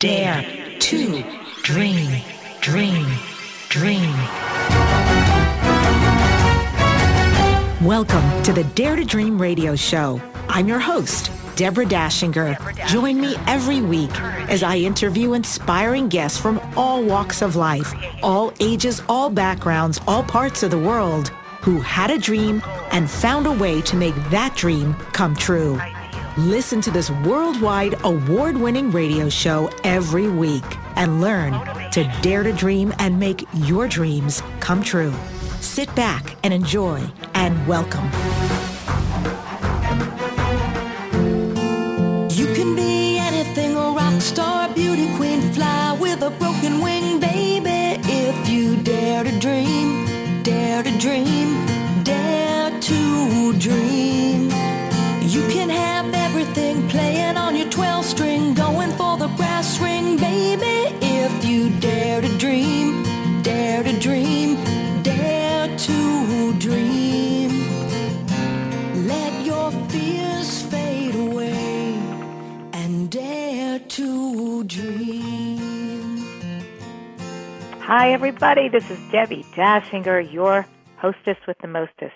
Dare to dream, dream, dream. Welcome to the Dare to Dream radio show. I'm your host, Deborah Dashinger. Join me every week as I interview inspiring guests from all walks of life, all ages, all backgrounds, all parts of the world, who had a dream and found a way to make that dream come true. Listen to this worldwide award-winning radio show every week and learn to dare to dream and make your dreams come true. Sit back and enjoy, and welcome. You can be anything, a rock star, beauty queen, fly with a broken wing, baby. If you dare to dream, dare to dream, dare to dream. You can have everything playing on your 12-string, going for the brass ring, baby. If you dare to dream, dare to dream, dare to dream. Let your fears fade away and dare to dream. Hi, everybody. This is Debbie Dashinger, your hostess with the mostest.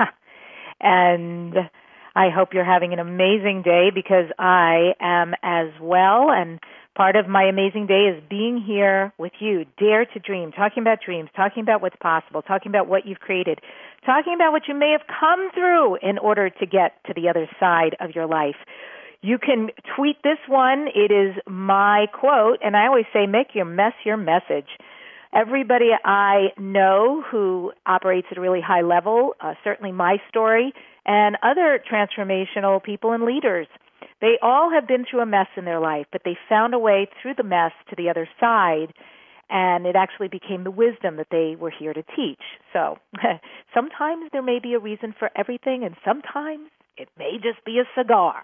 And I hope you're having an amazing day, because I am as well. And part of my amazing day is being here with you. Dare to dream, talking about dreams, talking about what's possible, talking about what you've created, talking about what you may have come through in order to get to the other side of your life. You can tweet this one. It is my quote, and I always say, make your mess your message. Everybody I know who operates at a really high level, certainly my story, and other transformational people and leaders, they all have been through a mess in their life, but they found a way through the mess to the other side, and it actually became the wisdom that they were here to teach. So sometimes there may be a reason for everything, and sometimes it may just be a cigar.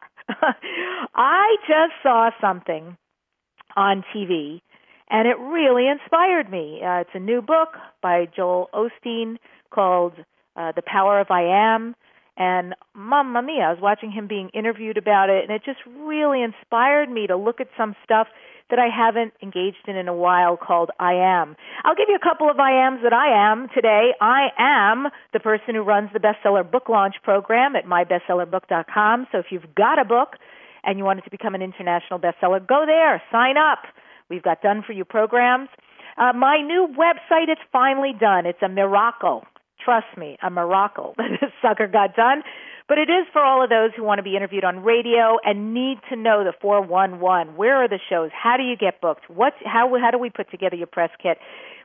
I just saw something on TV, and it really inspired me. It's a new book by Joel Osteen called The Power of I Am. And mamma mia, I was watching him being interviewed about it, and it just really inspired me to look at some stuff that I haven't engaged in a while called I Am. I'll give you a couple of I Ams that I am today. I am the person who runs the bestseller book launch program at mybestsellerbook.com. So if you've got a book and you want it to become an international bestseller, go there, sign up. We've got done-for-you programs. My new website, it's finally done. It's a miracle. Trust me, a miracle that this sucker got done. But it is for all of those who want to be interviewed on radio and need to know the 411. Where are the shows? How do you get booked? How do we put together your press kit?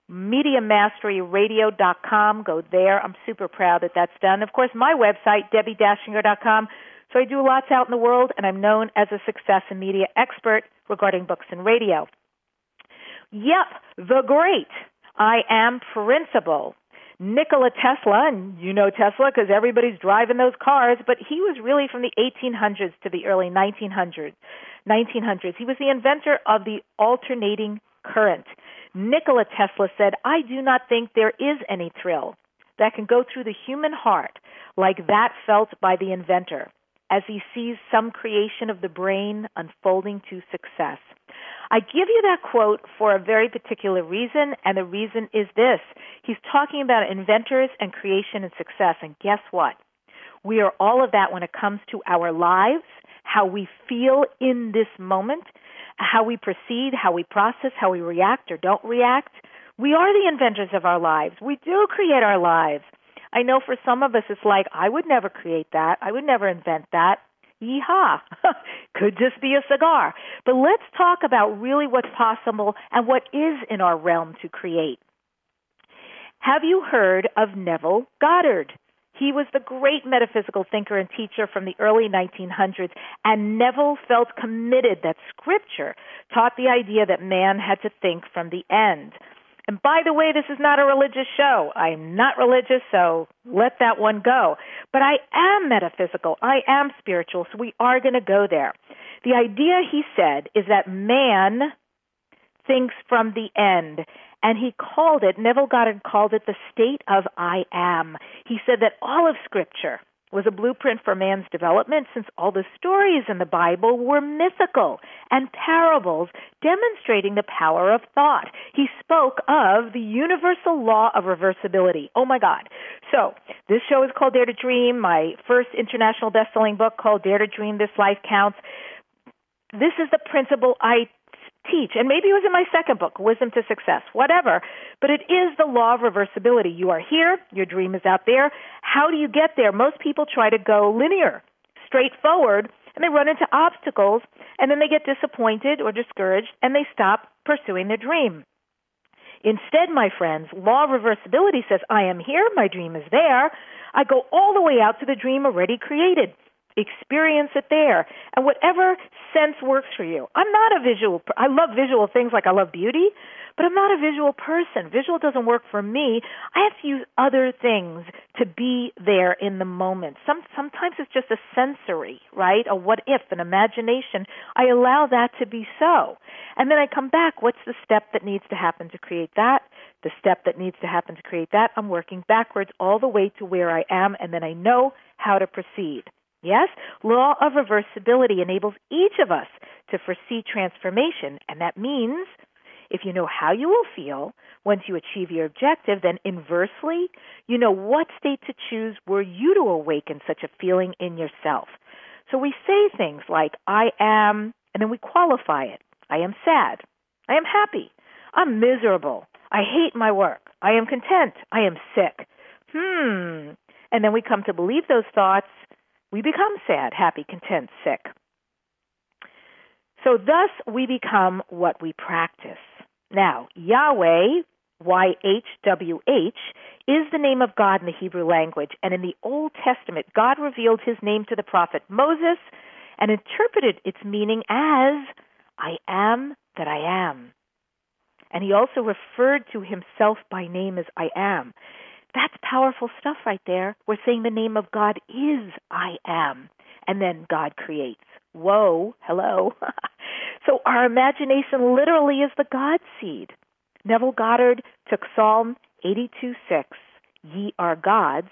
MediaMasteryRadio.com. Go there. I'm super proud that that's done. Of course, my website, DebbieDashinger.com. So I do lots out in the world, and I'm known as a success and media expert regarding books and radio. Yep, the great I Am principal, Nikola Tesla, and you know Tesla because everybody's driving those cars, but he was really from the 1800s to the early 1900s. He was the inventor of the alternating current. Nikola Tesla said, I do not think there is any thrill that can go through the human heart like that felt by the inventor as he sees some creation of the brain unfolding to success. I give you that quote for a very particular reason, and the reason is this. He's talking about inventors and creation and success, and guess what? We are all of that when it comes to our lives, how we feel in this moment, how we proceed, how we process, how we react or don't react. We are the inventors of our lives. We do create our lives. I know for some of us it's like, I would never create that. I would never invent that. Yeehaw. Could just be a cigar. But let's talk about really what's possible and what is in our realm to create. Have you heard of Neville Goddard? He was the great metaphysical thinker and teacher from the early 1900s, and Neville felt committed that Scripture taught the idea that man had to think from the end. And by the way, this is not a religious show. I'm not religious, so let that one go. But I am metaphysical. I am spiritual, so we are going to go there. The idea, he said, is that man thinks from the end. And he called it, Neville Goddard called it the state of I am. He said that all of Scripture was a blueprint for man's development, since all the stories in the Bible were mythical and parables demonstrating the power of thought. He spoke of the universal law of reversibility. Oh, my God. So this show is called Dare to Dream, my first international best-selling book called Dare to Dream, This Life Counts. This is the principle I teach, and maybe it was in my second book, Wisdom to Success, whatever, but it is the law of reversibility. You are here, your dream is out there. How do you get there? Most people try to go linear, straightforward, and they run into obstacles, and then they get disappointed or discouraged, and they stop pursuing their dream. Instead, my friends, law of reversibility says, I am here, my dream is there. I go all the way out to the dream already created. Experience it there. And whatever sense works for you. I'm not a visual, I love visual things like I love beauty, but I'm not a visual person. Visual doesn't work for me. I have to use other things to be there in the moment. Sometimes it's just a sensory, right? A what if, an imagination. I allow that to be so. And then I come back. What's the step that needs to happen to create that? The step that needs to happen to create that. I'm working backwards all the way to where I am, and then I know how to proceed. Yes, law of reversibility enables each of us to foresee transformation, and that means if you know how you will feel once you achieve your objective, then inversely, you know what state to choose were you to awaken such a feeling in yourself. So we say things like, I am, and then we qualify it. I am sad. I am happy. I'm miserable. I hate my work. I am content. I am sick. And then we come to believe those thoughts. We become sad, happy, content, sick. So thus we become what we practice. Now, Yahweh, YHWH, is the name of God in the Hebrew language. And in the Old Testament, God revealed his name to the prophet Moses and interpreted its meaning as, I am that I am. And he also referred to himself by name as I am. That's powerful stuff right there. We're saying the name of God is I am, and then God creates. Whoa, hello. So our imagination literally is the God seed. Neville Goddard took Psalm 82:6, ye are gods,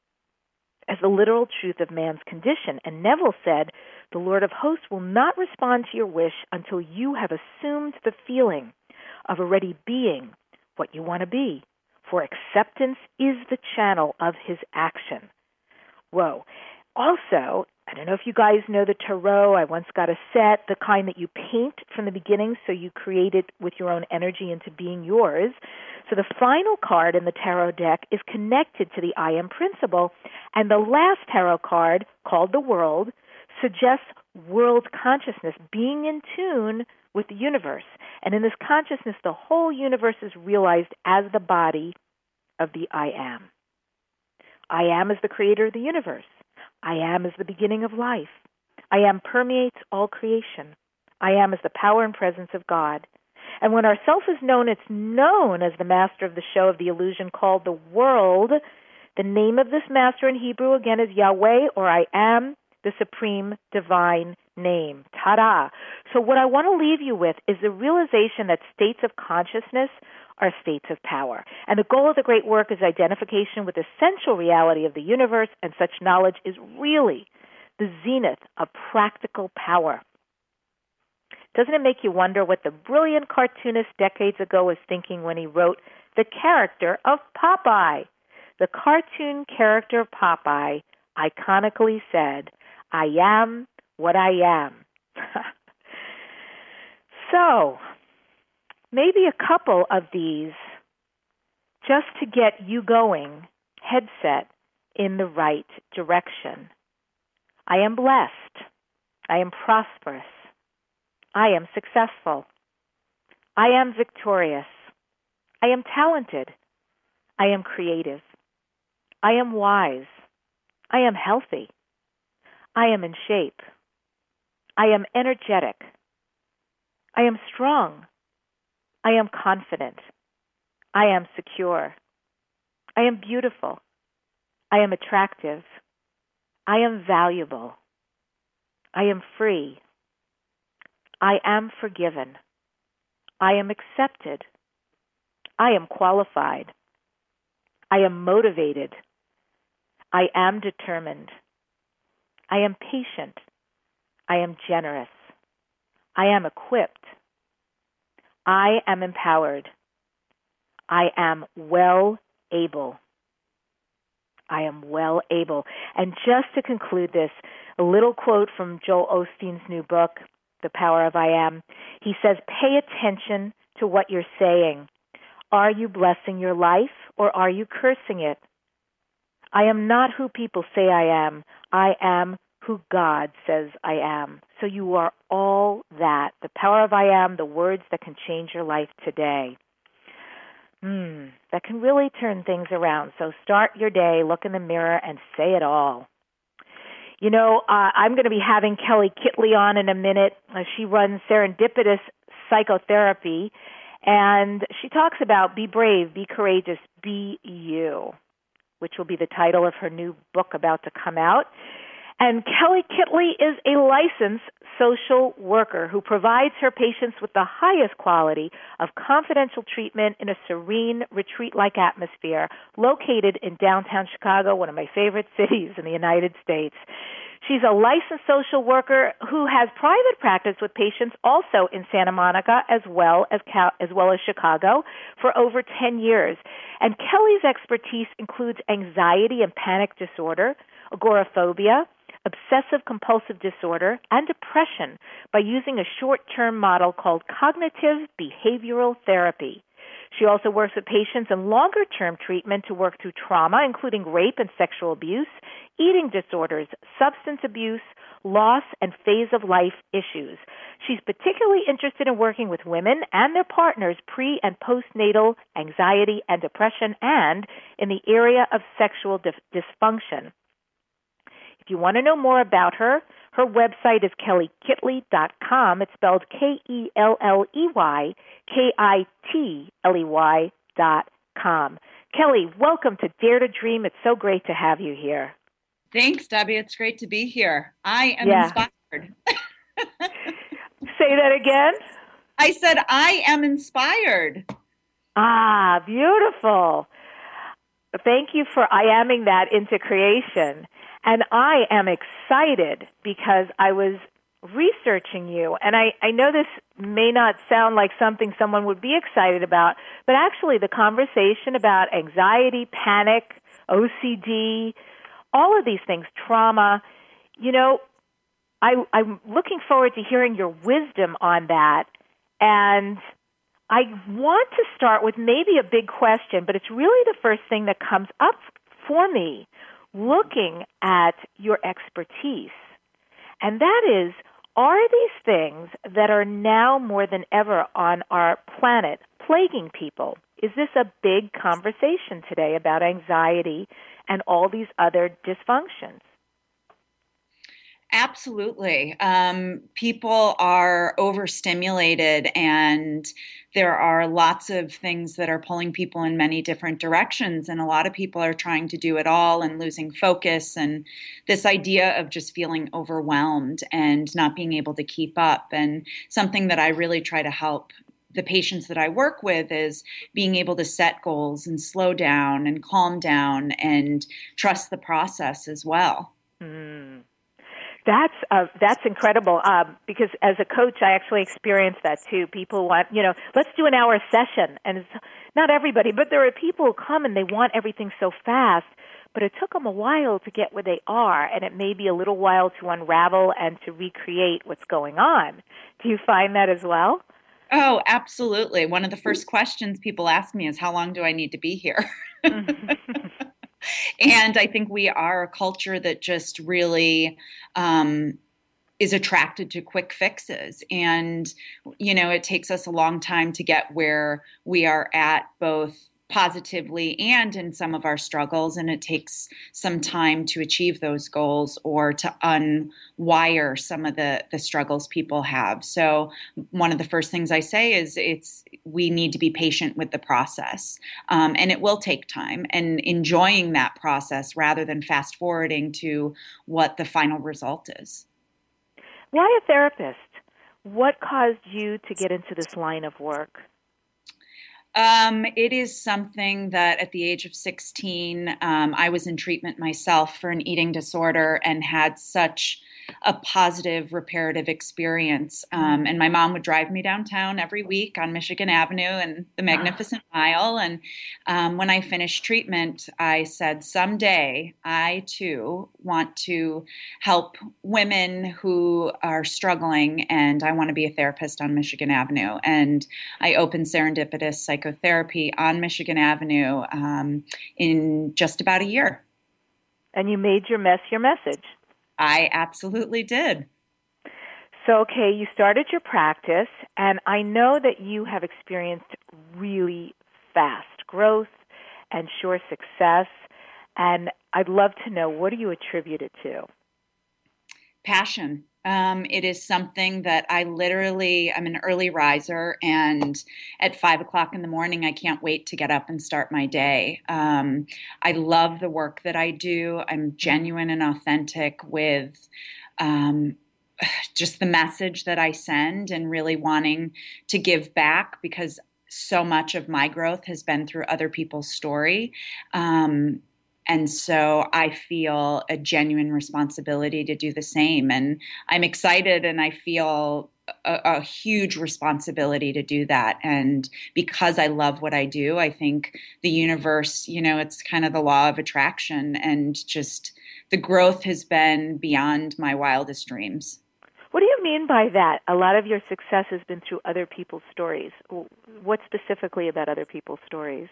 as the literal truth of man's condition. And Neville said, the Lord of hosts will not respond to your wish until you have assumed the feeling of already being what you want to be. For acceptance is the channel of his action. Whoa. Also, I don't know if you guys know the tarot. I once got a set, the kind that you paint from the beginning so you create it with your own energy into being yours. So the final card in the tarot deck is connected to the I am principle, and the last tarot card, called the World, suggests world consciousness, being in tune with the universe. And in this consciousness, the whole universe is realized as the body of the I am. I am is the creator of the universe. I am is the beginning of life. I am permeates all creation. I am is the power and presence of God. And when our self is known, it's known as the master of the show of the illusion called the world. The name of this master in Hebrew, again, is Yahweh, or I am, the supreme divine name. Ta-da! So what I want to leave you with is the realization that states of consciousness are states of power. And the goal of the great work is identification with the essential reality of the universe, and such knowledge is really the zenith of practical power. Doesn't it make you wonder what the brilliant cartoonist decades ago was thinking when he wrote the character of Popeye? The cartoon character of Popeye iconically said, I am what I am. So, maybe a couple of these just to get you going, headset, in the right direction. I am blessed. I am prosperous. I am successful. I am victorious. I am talented. I am creative. I am wise. I am healthy. I am in shape. I am energetic. I am strong. I am confident. I am secure. I am beautiful. I am attractive. I am valuable. I am free. I am forgiven. I am accepted. I am qualified. I am motivated. I am determined. I am patient. I am generous. I am equipped. I am empowered. I am well able. I am well able. And just to conclude this, a little quote from Joel Osteen's new book, The Power of I Am. He says, pay attention to what you're saying. Are you blessing your life or are you cursing it? I am not who people say I am. I am who God says I am. So you are all that. The power of I am, the words that can change your life today. That can really turn things around. So start your day, look in the mirror, and say it all. You know, I'm going to be having Kelly Kitley on in a minute. She runs Serendipitous Psychotherapy, and she talks about be brave, be courageous, be you, which will be the title of her new book about to come out. And Kelly Kitley is a licensed social worker who provides her patients with the highest quality of confidential treatment in a serene, retreat-like atmosphere located in downtown Chicago, one of my favorite cities in the United States. She's a licensed social worker who has private practice with patients also in Santa Monica as well as Chicago for over 10 years. And Kelly's expertise includes anxiety and panic disorder, agoraphobia, obsessive-compulsive disorder, and depression by using a short-term model called cognitive behavioral therapy. She also works with patients in longer-term treatment to work through trauma, including rape and sexual abuse, eating disorders, substance abuse, loss, and phase-of-life issues. She's particularly interested in working with women and their partners pre- and postnatal anxiety and depression and in the area of sexual dysfunction. If you want to know more about her, her website is kellykitley.com. It's spelled KELLEYKITLEY.com. Kelly, welcome to Dare to Dream. It's so great to have you here. Thanks, Debbie. It's great to be here. I am inspired. Say that again. I said I am inspired. Ah, beautiful. Thank you for I-aming that into creation. And I am excited because I was researching you. And I know this may not sound like something someone would be excited about, but actually the conversation about anxiety, panic, OCD, all of these things, trauma, you know, I'm looking forward to hearing your wisdom on that. And I want to start with maybe a big question, but it's really the first thing that comes up for me looking at your expertise. And that is, are these things that are now more than ever on our planet plaguing people? Is this a big conversation today about anxiety and all these other dysfunctions? Absolutely. People are overstimulated, and there are lots of things that are pulling people in many different directions. And a lot of people are trying to do it all and losing focus, and this idea of just feeling overwhelmed and not being able to keep up. And something that I really try to help the patients that I work with is being able to set goals and slow down and calm down and trust the process as well. Mm. That's incredible because as a coach, I actually experienced that too. People want, let's do an hour session. And it's not everybody, but there are people who come and they want everything so fast, but it took them a while to get where they are, and it may be a little while to unravel and to recreate what's going on. Do you find that as well? Oh, absolutely. One of the first questions people ask me is, how long do I need to be here? And I think we are a culture that just really is attracted to quick fixes. And, it takes us a long time to get where we are at, both positively and in some of our struggles. And it takes some time to achieve those goals or to unwire some of the struggles people have. So one of the first things I say is we need to be patient with the process. And it will take time, and enjoying that process rather than fast forwarding to what the final result is. Why a therapist? What caused you to get into this line of work? It is something that at the age of 16, I was in treatment myself for an eating disorder and had such a positive reparative experience. And my mom would drive me downtown every week on Michigan Avenue and the Magnificent Mile. And when I finished treatment, I said, someday I too want to help women who are struggling, and I want to be a therapist on Michigan Avenue. And I opened Serendipitous Psychotherapy on Michigan Avenue in just about a year. And you made your mess your message. I absolutely did. So, okay, you started your practice, and I know that you have experienced really fast growth and sure success, and I'd love to know, what do you attribute it to? Passion. It is something that I'm an early riser, and at 5 o'clock in the morning, I can't wait to get up and start my day. I love the work that I do. I'm genuine and authentic with just the message that I send, and really wanting to give back, because so much of my growth has been through other people's story. And so I feel a genuine responsibility to do the same. And I'm excited, and I feel a huge responsibility to do that. And because I love what I do, I think the universe, it's kind of the law of attraction, and just the growth has been beyond my wildest dreams. What do you mean by that? A lot of your success has been through other people's stories. What specifically about other people's stories?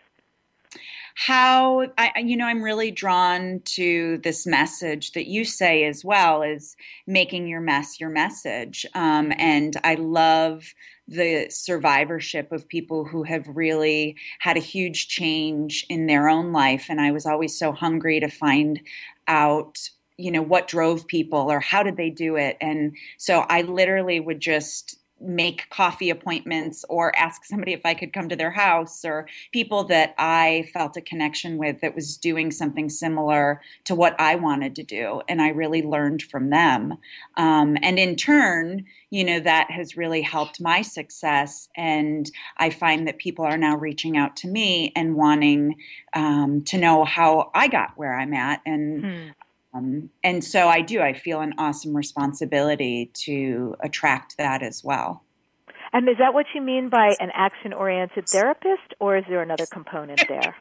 I'm really drawn to this message that you say as well, is making your mess your message. And I love the survivorship of people who have really had a huge change in their own life. And I was always so hungry to find out, what drove people, or how did they do it. And so I literally would just make coffee appointments or ask somebody if I could come to their house, or people that I felt a connection with that was doing something similar to what I wanted to do. And I really learned from them. And in turn, that has really helped my success. And I find that people are now reaching out to me and wanting to know how I got where I'm at. And so I feel an awesome responsibility to attract that as well. And is that what you mean by an action-oriented therapist, or is there another component there?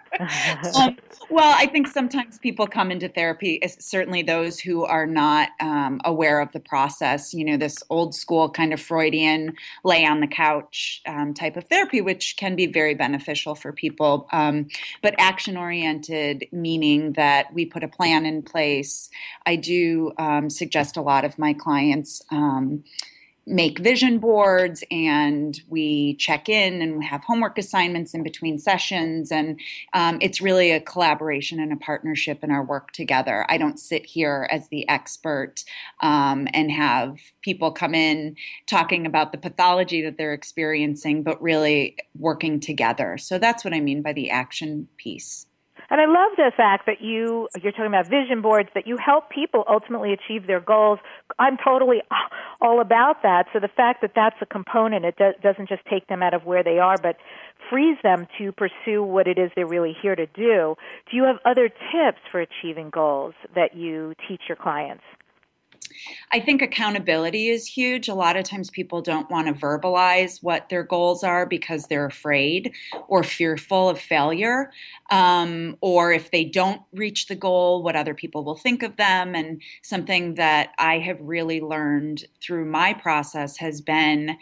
Well, I think sometimes people come into therapy, certainly those who are not aware of the process, this old school kind of Freudian lay on the couch type of therapy, which can be very beneficial for people. But action-oriented, meaning that we put a plan in place. I do suggest a lot of my clients make vision boards, and we check in and have homework assignments in between sessions. And it's really a collaboration and a partnership in our work together. I don't sit here as the expert and have people come in talking about the pathology that they're experiencing, but really working together. So that's what I mean by the action piece. And I love the fact that you're talking about vision boards, that you help people ultimately achieve their goals. I'm totally all about that. So the fact that that's a component, it doesn't just take them out of where they are, but frees them to pursue what it is they're really here to do. Do you have other tips for achieving goals that you teach your clients? I think accountability is huge. A lot of times people don't want to verbalize what their goals are because they're afraid or fearful of failure, or if they don't reach the goal, what other people will think of them. And something that I have really learned through my process has been,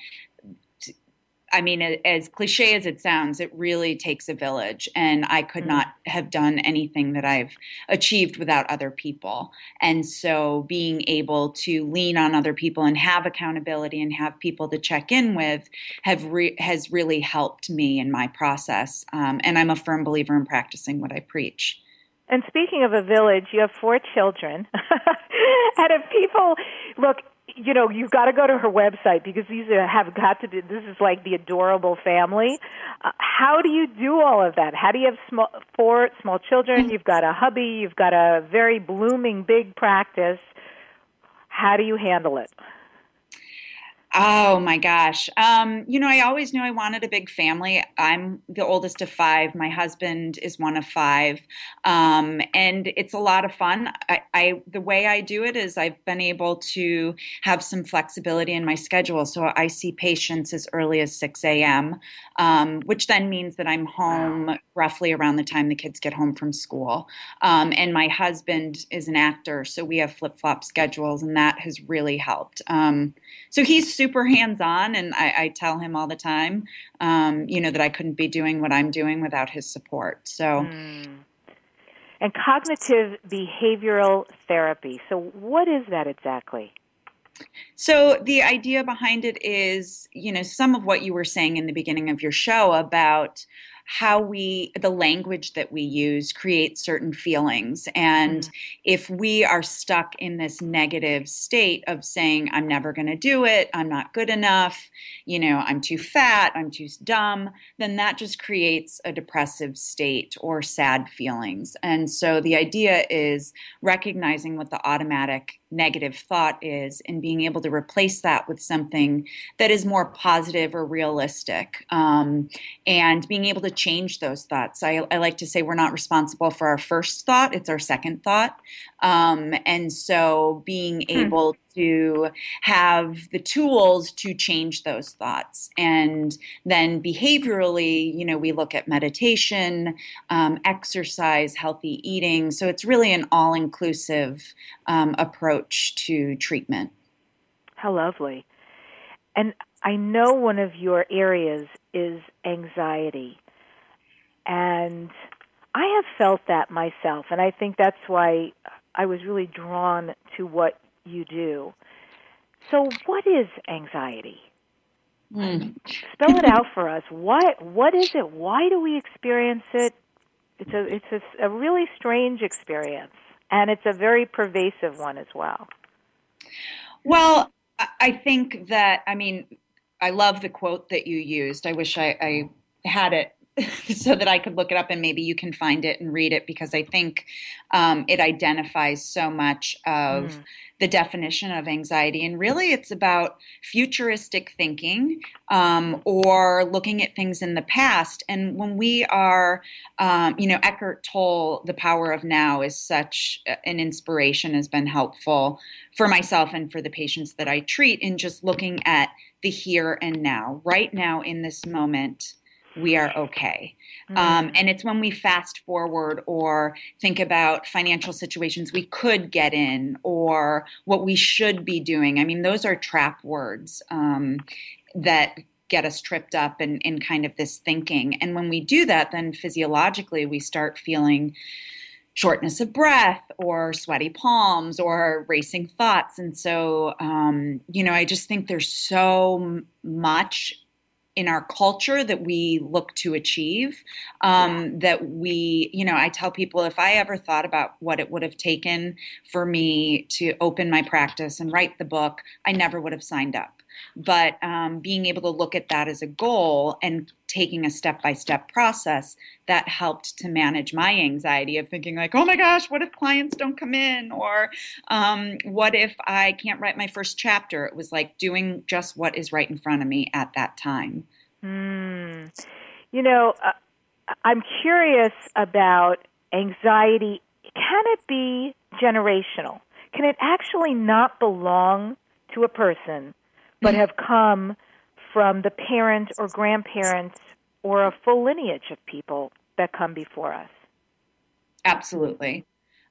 as cliche as it sounds, it really takes a village, and I could not have done anything that I've achieved without other people. And so being able to lean on other people and have accountability and have people to check in with has really helped me in my process. And I'm a firm believer in practicing what I preach. And speaking of a village, you have 4 children. And if people, look, you've got to go to her website, because these have got to be, this is like the adorable family. How do you do all of that? How do you have 4 small children? You've got a hubby. You've got a very blooming big practice. How do you handle it? Oh my gosh. I always knew I wanted a big family. I'm the oldest of five. My husband is one of five. And it's a lot of fun. The way I do it is I've been able to have some flexibility in my schedule. So I see patients as early as 6 a.m., which then means that I'm home roughly around the time the kids get home from school. And my husband is an actor, so we have flip-flop schedules, and that has really helped. So he's super hands-on, and I tell him all the time, that I couldn't be doing what I'm doing without his support. So, And cognitive behavioral therapy. So what is that exactly? So the idea behind it is, some of what you were saying in the beginning of your show about how the language that we use creates certain feelings. And if we are stuck in this negative state of saying, I'm never going to do it, I'm not good enough, I'm too fat, I'm too dumb, then that just creates a depressive state or sad feelings. And so the idea is recognizing what the automatic negative thought is and being able to replace that with something that is more positive or realistic, and being able to change those thoughts. I like to say we're not responsible for our first thought, it's our second thought. And so being able to have the tools to change those thoughts. And then behaviorally, we look at meditation, exercise, healthy eating. So it's really an all-inclusive approach to treatment. How lovely. And I know one of your areas is anxiety. And I have felt that myself, and I think that's why I was really drawn to what you do. So what is anxiety? Spell it out for us. What is it? Why do we experience it? It's a really strange experience, and it's a very pervasive one as well. Well, I think that, I love the quote that you used. I wish I had it so that I could look it up and maybe you can find it and read it, because I think it identifies so much of the definition of anxiety. And really it's about futuristic thinking, or looking at things in the past. And when we are, Eckhart Tolle, The Power of Now is such an inspiration, has been helpful for myself and for the patients that I treat in just looking at the here and now. Right now in this moment, we are okay. And it's when we fast forward or think about financial situations we could get in or what we should be doing. Those are trap words that get us tripped up in kind of this thinking. And when we do that, then physiologically we start feeling shortness of breath or sweaty palms or racing thoughts. And so, I just think there's so much in our culture that we look to achieve, that we, I tell people if I ever thought about what it would have taken for me to open my practice and write the book, I never would have signed up. But being able to look at that as a goal and taking a step-by-step process, that helped to manage my anxiety of thinking like, oh my gosh, what if clients don't come in? Or what if I can't write my first chapter? It was like doing just what is right in front of me at that time. I'm curious about anxiety. Can it be generational? Can it actually not belong to a person, but have come from the parent or grandparents or a full lineage of people that come before us? Absolutely.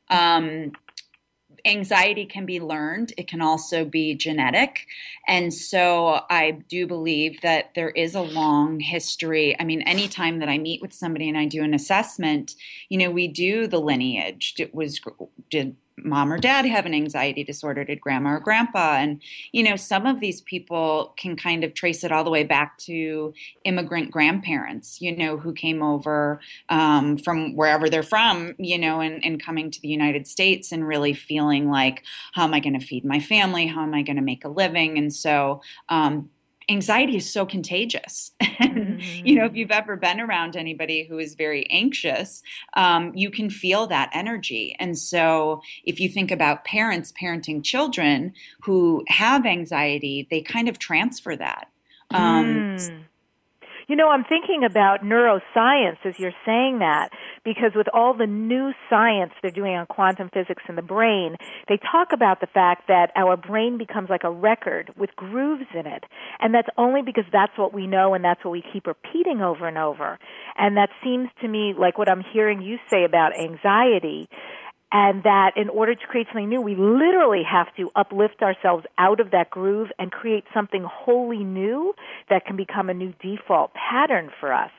Anxiety can be learned. It can also be genetic. And so I do believe that there is a long history. Anytime that I meet with somebody and I do an assessment, we do the lineage. Did mom or dad have an anxiety disorder? Did grandma or grandpa? And, some of these people can kind of trace it all the way back to immigrant grandparents, who came over from wherever they're from, and coming to the United States and really feeling like, how am I going to feed my family? How am I going to make a living? And so anxiety is so contagious. And, if you've ever been around anybody who is very anxious, you can feel that energy. And so if you think about parents parenting children who have anxiety, they kind of transfer that. I'm thinking about neuroscience as you're saying that, because with all the new science they're doing on quantum physics in the brain, they talk about the fact that our brain becomes like a record with grooves in it. And that's only because that's what we know and that's what we keep repeating over and over. And that seems to me like what I'm hearing you say about anxiety. And that in order to create something new, we literally have to uplift ourselves out of that groove and create something wholly new that can become a new default pattern for us.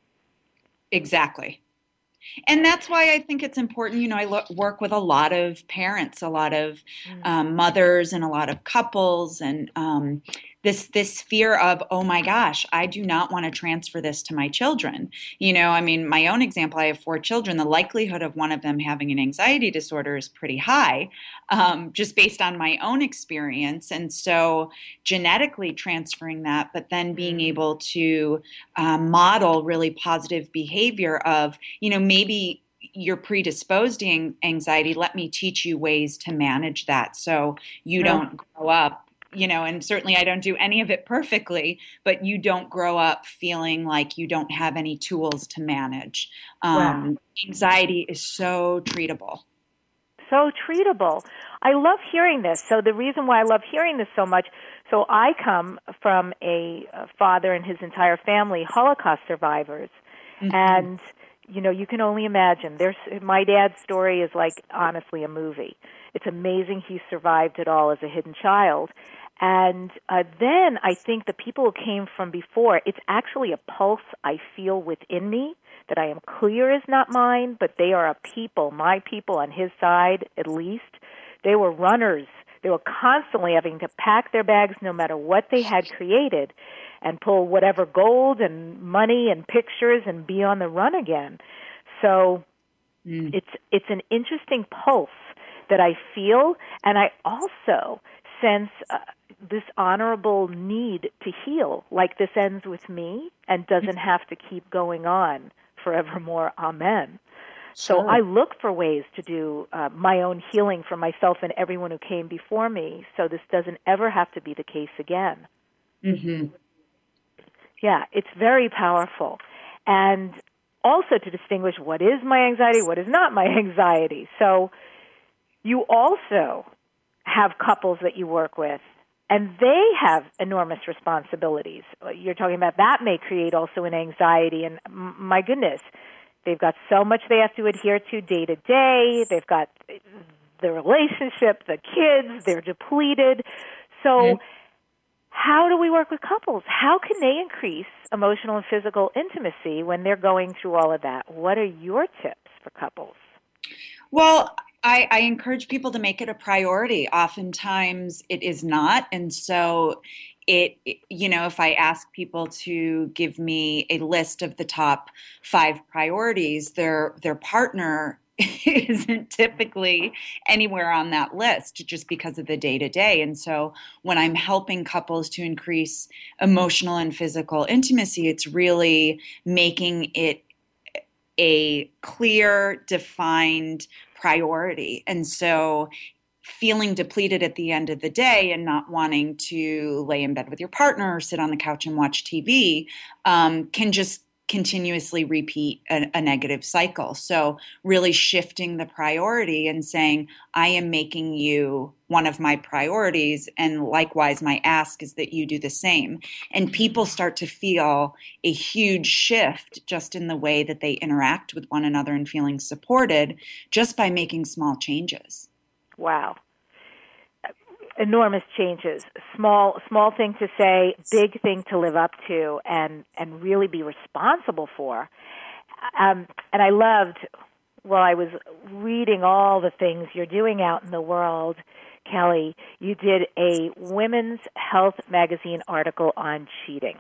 Exactly. And that's why I think it's important. I work with a lot of parents, a lot of mothers, and a lot of couples, and this fear of, oh my gosh, I do not want to transfer this to my children. My own example, I have 4 children. The likelihood of one of them having an anxiety disorder is pretty high, just based on my own experience. And so genetically transferring that, but then being able to model really positive behavior of, maybe you're predisposed to anxiety. Let me teach you ways to manage that so you don't grow up, and certainly I don't do any of it perfectly, but you don't grow up feeling like you don't have any tools to manage. Anxiety is so treatable. So treatable. I love hearing this. So the reason why I love hearing this so much, so I come from a father and his entire family, Holocaust survivors. And you can only imagine. My dad's story is like, honestly, a movie. It's amazing he survived it all as a hidden child. And then I think the people who came from before, it's actually a pulse I feel within me that I am clear is not mine, but they are a people, my people on his side at least. They were runners. They were constantly having to pack their bags no matter what they had created and pull whatever gold and money and pictures and be on the run again. So it's an interesting pulse that I feel, and I also sense this honorable need to heal, like this ends with me and doesn't have to keep going on forevermore. Amen. So I look for ways to do my own healing for myself and everyone who came before me, so this doesn't ever have to be the case again. Yeah, it's very powerful. And also to distinguish what is my anxiety, what is not my anxiety. So you also have couples that you work with, and they have enormous responsibilities. You're talking about that may create also an anxiety, and my goodness, they've got so much they have to adhere to day to day. They've got the relationship, the kids, they're depleted. So how do we work with couples? How can they increase emotional and physical intimacy when they're going through all of that? What are your tips for couples? Well, I encourage people to make it a priority. Oftentimes it is not. And so if I ask people to give me a list of the top 5 priorities, their partner isn't typically anywhere on that list just because of the day-to-day. And so when I'm helping couples to increase emotional and physical intimacy, it's really making it a clear, defined priority. And so feeling depleted at the end of the day and not wanting to lay in bed with your partner or sit on the couch and watch TV can just continuously repeat a negative cycle. So really shifting the priority and saying, I am making you one of my priorities, and likewise my ask is that you do the same. And people start to feel a huge shift just in the way that they interact with one another and feeling supported just by making small changes. Wow. Enormous changes. Small thing to say, big thing to live up to and really be responsible for. And I loved, while I was reading all the things you're doing out in the world, Kelly, you did a Women's Health magazine article on cheating.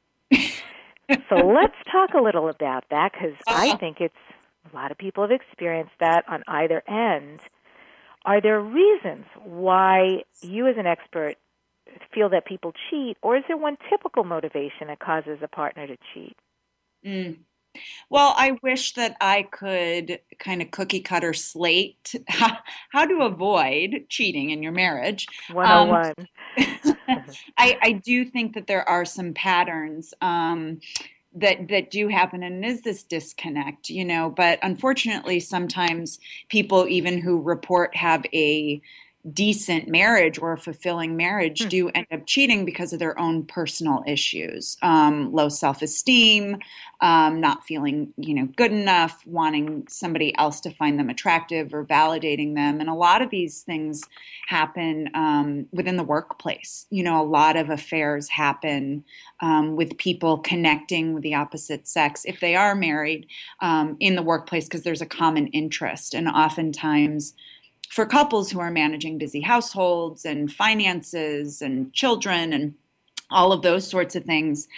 So let's talk a little about that, because I think a lot of people have experienced that on either end. Are there reasons why you as an expert feel that people cheat, or is there one typical motivation that causes a partner to cheat? Well, I wish that I could kind of cookie cutter slate how to avoid cheating in your marriage. 101. I do think that there are some patterns that do happen, and is this disconnect, but unfortunately sometimes people even who report have a decent marriage or a fulfilling marriage do end up cheating because of their own personal issues, low self-esteem, not feeling, good enough, wanting somebody else to find them attractive or validating them. And a lot of these things happen within the workplace. A lot of affairs happen with people connecting with the opposite sex if they are married in the workplace because there's a common interest. And oftentimes for couples who are managing busy households and finances and children and all of those sorts of things,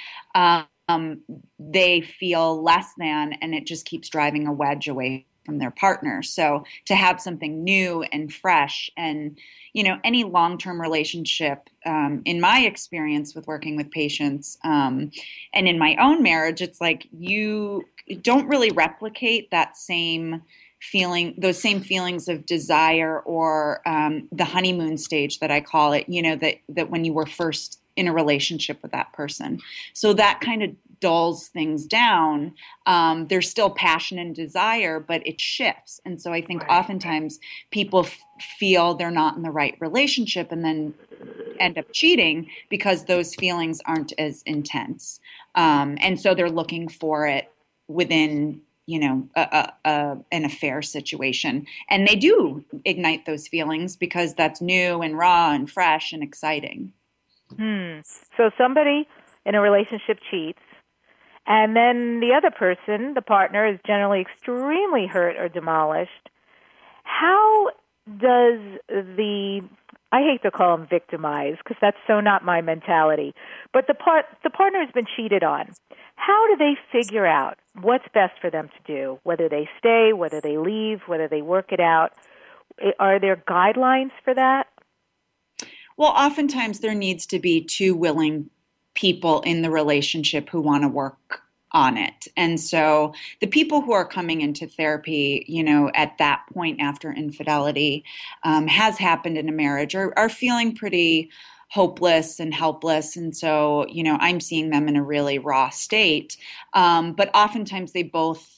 they feel less than, and it just keeps driving a wedge away from their partner. So to have something new and fresh and, any long-term relationship, in my experience with working with patients and in my own marriage, it's like you don't really replicate that same feeling, those same feelings of desire or the honeymoon stage that I call it, that when you were first in a relationship with that person. So that kind of dulls things down. There's still passion and desire, but it shifts. And so I think oftentimes people feel they're not in the right relationship and then end up cheating because those feelings aren't as intense. And so they're looking for it within an affair situation. And they do ignite those feelings because that's new and raw and fresh and exciting. So somebody in a relationship cheats, and then the other person, the partner, is generally extremely hurt or demolished. How does I hate to call them victimized because that's so not my mentality, but the partner has been cheated on. How do they figure out what's best for them to do, whether they stay, whether they leave, whether they work it out? Are there guidelines for that? Well, oftentimes there needs to be two willing people in the relationship who want to work on it. And so the people who are coming into therapy, at that point after infidelity has happened in a marriage are feeling pretty hopeless and helpless. And so, I'm seeing them in a really raw state. But oftentimes they both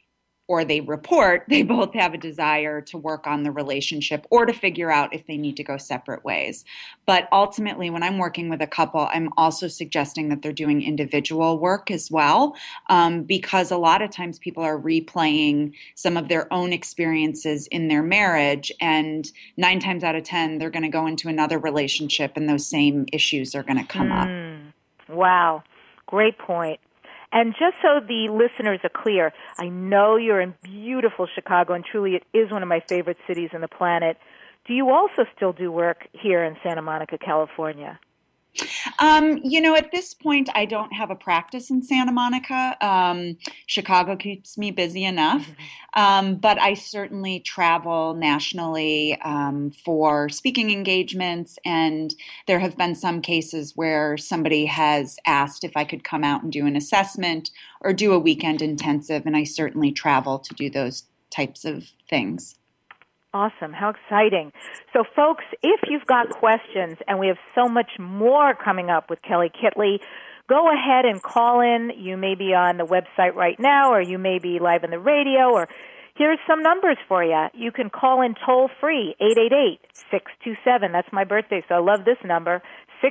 have a desire to work on the relationship or to figure out if they need to go separate ways. But ultimately, when I'm working with a couple, I'm also suggesting that they're doing individual work as well, because a lot of times people are replaying some of their own experiences in their marriage, and 9 times out of 10, they're going to go into another relationship and those same issues are going to come up. Wow. Great point. And just so the listeners are clear, I know you're in beautiful Chicago, and truly it is one of my favorite cities on the planet. Do you also still do work here in Santa Monica, California? At this point, I don't have a practice in Santa Monica. Chicago keeps me busy enough. But I certainly travel nationally for speaking engagements. And there have been some cases where somebody has asked if I could come out and do an assessment or do a weekend intensive. And I certainly travel to do those types of things. Awesome. How exciting. So, folks, if you've got questions, and we have so much more coming up with Kelly Kitley, go ahead and call in. You may be on the website right now, or you may be live on the radio, or here's some numbers for you. You can call in toll-free, 888-627. That's my birthday, so I love this number,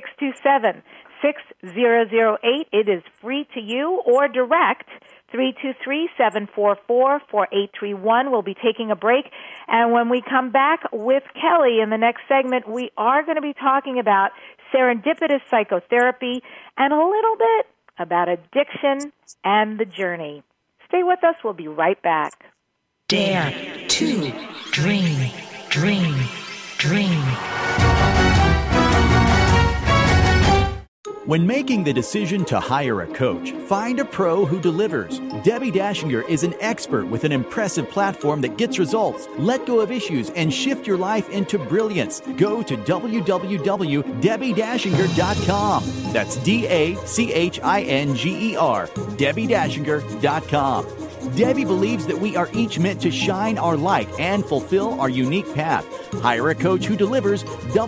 627-6008. It is free to you, or direct 323-744-4831. We'll be taking a break. And when we come back with Kelly in the next segment, we are going to be talking about serendipitous psychotherapy and a little bit about addiction and the journey. Stay with us. We'll be right back. Dare to dream, dream, dream. When making the decision to hire a coach, find a pro who delivers. Debbie Dashinger is an expert with an impressive platform that gets results. Let go of issues and shift your life into brilliance. Go to www.debbiedashinger.com. That's DACHINGER, debbiedashinger.com. Debbie believes that we are each meant to shine our light and fulfill our unique path. Hire a coach who delivers.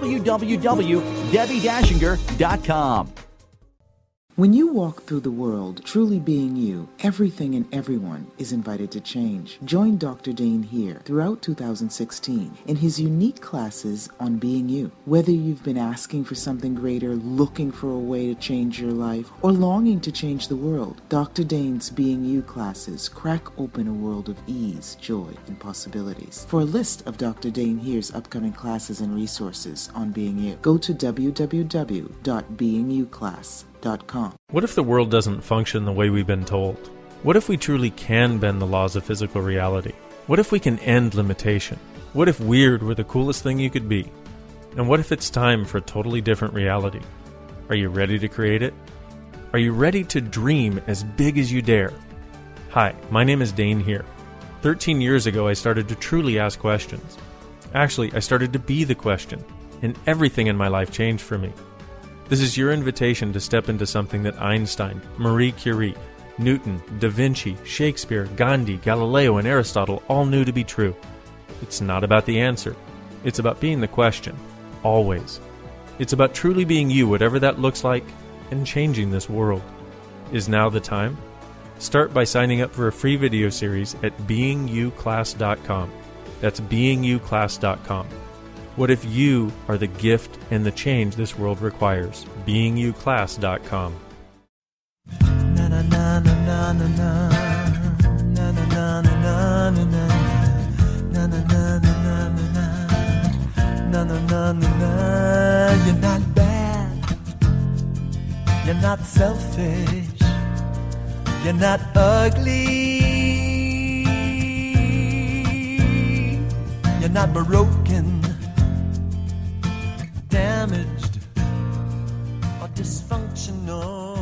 www.debbiedashinger.com. When you walk through the world, truly being you, everything and everyone is invited to change. Join Dr. Dane here throughout 2016 in his unique classes on being you. Whether you've been asking for something greater, looking for a way to change your life, or longing to change the world, Dr. Dane's Being You classes crack open a world of ease, joy, and possibilities. For a list of Dr. Dane here's upcoming classes and resources on being you, go to www.beingyouclass.com. What if the world doesn't function the way we've been told? What if we truly can bend the laws of physical reality? What if we can end limitation? What if weird were the coolest thing you could be? And what if it's time for a totally different reality? Are you ready to create it? Are you ready to dream as big as you dare? Hi, my name is Dane here. 13 years ago, I started to truly ask questions. Actually, I started to be the question, and everything in my life changed for me. This is your invitation to step into something that Einstein, Marie Curie, Newton, Da Vinci, Shakespeare, Gandhi, Galileo, and Aristotle all knew to be true. It's not about the answer. It's about being the question. Always. It's about truly being you, whatever that looks like, and changing this world. Is now the time? Start by signing up for a free video series at beingyouclass.com. That's beingyouclass.com. What if you are the gift and the change this world requires? beingyouclass.com. Na na na na na na na na na na na na na na. You're not bad. You're not selfish. You're not ugly. You're not broken, damaged, or dysfunctional.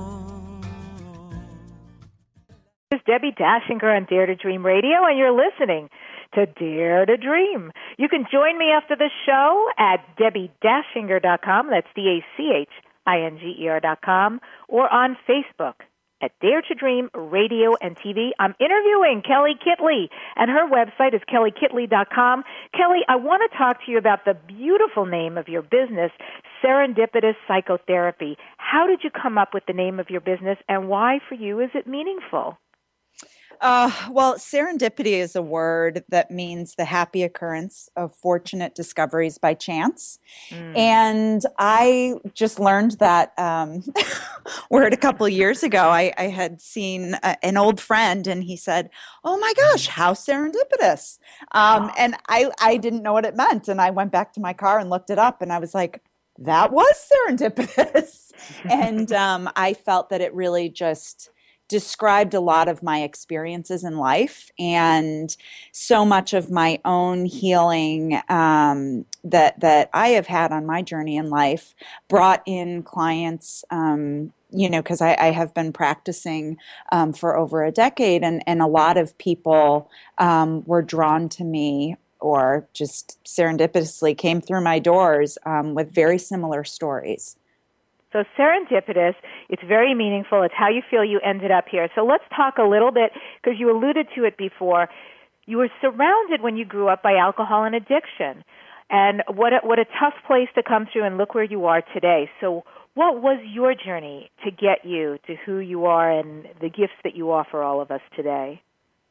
This is Debbie Dashinger on Dare to Dream Radio, and you're listening to Dare to Dream. You can join me after the show at debbiedashinger.com, that's DACHINGER.com, or on Facebook at Dare to Dream Radio and TV. I'm interviewing Kelly Kitley, and her website is kellykitley.com. Kelly, I want to talk to you about the beautiful name of your business, Serendipitous Psychotherapy. How did you come up with the name of your business, and why for you is it meaningful? Well, serendipity is a word that means the happy occurrence of fortunate discoveries by chance. And I just learned that word a couple of years ago. I had seen an old friend, and he said, "Oh my gosh, how serendipitous." And I didn't know what it meant. And I went back to my car and looked it up, and I was like, that was serendipitous. And I felt that it really just described a lot of my experiences in life, and so much of my own healing that I have had on my journey in life brought in clients, because I have been practicing for over a decade, and a lot of people were drawn to me or just serendipitously came through my doors with very similar stories. So serendipitous, it's very meaningful. It's how you feel you ended up here. So let's talk a little bit, because you alluded to it before. You were surrounded when you grew up by alcohol and addiction. And what a tough place to come through, and look where you are today. So what was your journey to get you to who you are and the gifts that you offer all of us today?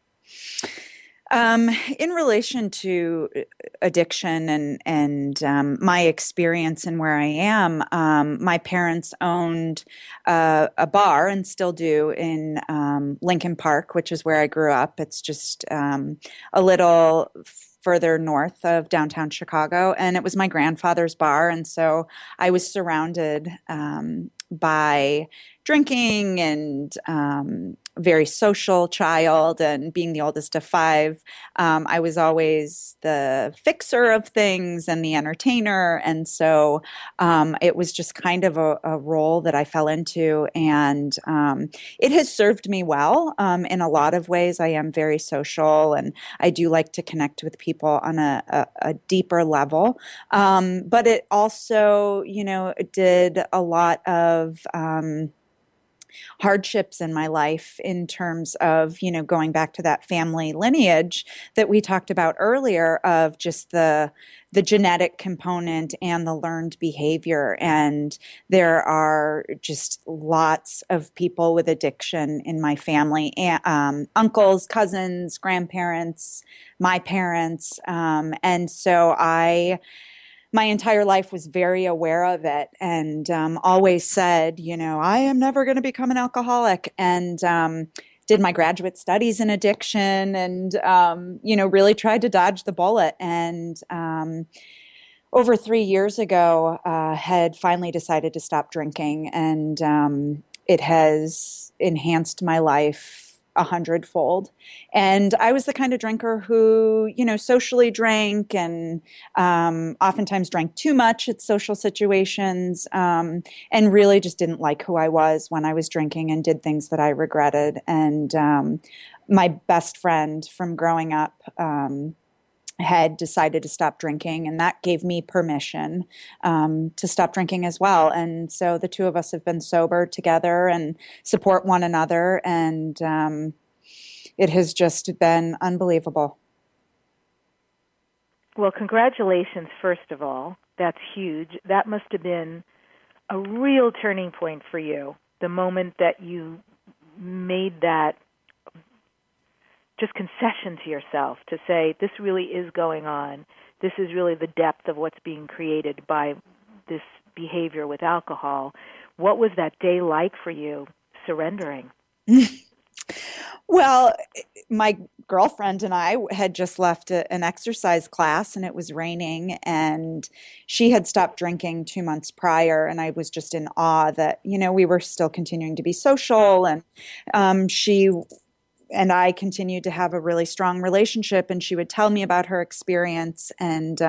In relation to addiction and my experience and where I am, my parents owned a bar and still do in Lincoln Park, which is where I grew up. It's just a little further north of downtown Chicago, and it was my grandfather's bar, and so I was surrounded by drinking and very social child, and being the oldest of five, I was always the fixer of things and the entertainer. And so it was just kind of a role that I fell into. And it has served me well in a lot of ways. I am very social, and I do like to connect with people on a deeper level. But it also, it did a lot of hardships in my life in terms of, going back to that family lineage that we talked about earlier, of just the genetic component and the learned behavior. And there are just lots of people with addiction in my family, uncles, cousins, grandparents, my parents. And so my entire life was very aware of it, and always said, I am never going to become an alcoholic, and did my graduate studies in addiction, and, really tried to dodge the bullet. And over 3 years ago, had finally decided to stop drinking, and it has enhanced my life 100-fold. And I was the kind of drinker who, socially drank, and oftentimes drank too much at social situations, and really just didn't like who I was when I was drinking, and did things that I regretted. And my best friend from growing up had decided to stop drinking, and that gave me permission to stop drinking as well. And so the two of us have been sober together and support one another, and it has just been unbelievable. Well, congratulations, first of all. That's huge. That must have been a real turning point for you, the moment that you made that just concession to yourself to say, this really is going on. This is really the depth of what's being created by this behavior with alcohol. What was that day like for you, surrendering? Well, my girlfriend and I had just left an exercise class, and it was raining, and she had stopped drinking 2 months prior, and I was just in awe that, we were still continuing to be social, and she and I continued to have a really strong relationship, and she would tell me about her experience, and